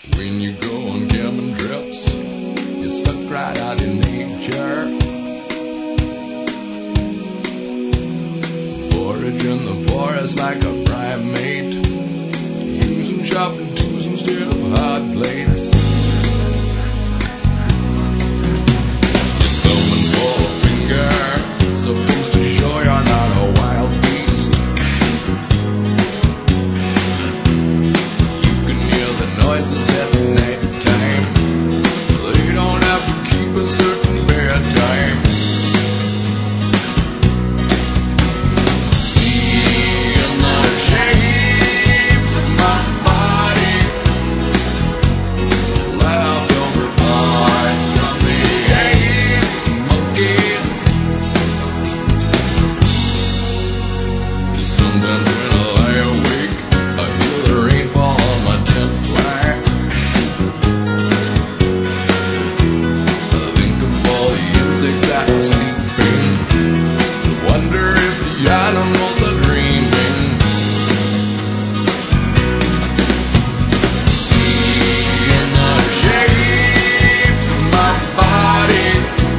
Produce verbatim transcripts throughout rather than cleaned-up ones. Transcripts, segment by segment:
When you go on camping trips, you're stuck right out in nature. Forage in the forest like a primate, using chopping tools instead of hot plates. You're thumbing for a finger, supposed to show you're not a wild beast. You can hear the noises at night time. They don't have to keep a certain bedtime. Seeing the shapes of my body, leftover parts from the apes and monkeys. Sometimes when I lie awake, I feel the rain fall on my tent flag. I think of all the insects that are sleeping, wonder if the animals are dreaming. Seeing the shapes of my body,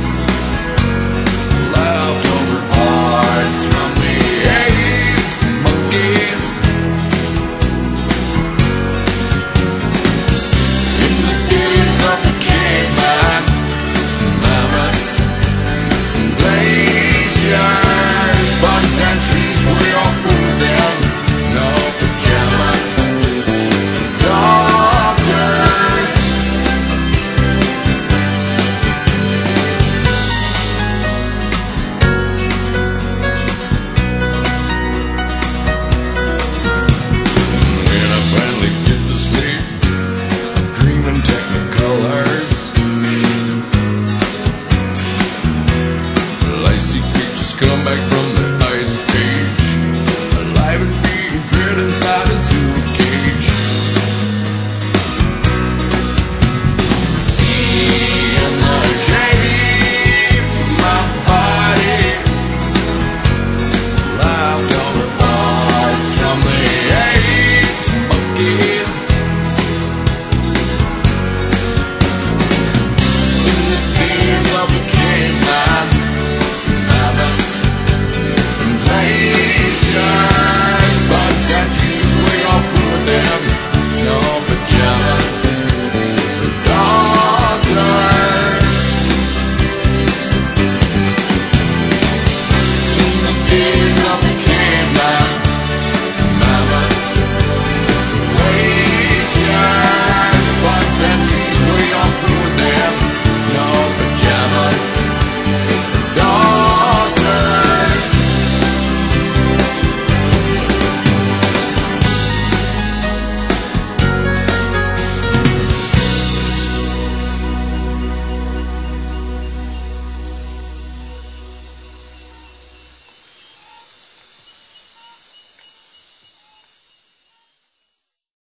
leftover parts from the apes and monkeys. In the days of the caveman, mammoths and glaciers, bugs and trees were your food then. No pajamas, doctors. When I finally get to sleep, I'm dreaming technicolors. Icy creatures come back from the ice cage, alive and being fed inside a zoo.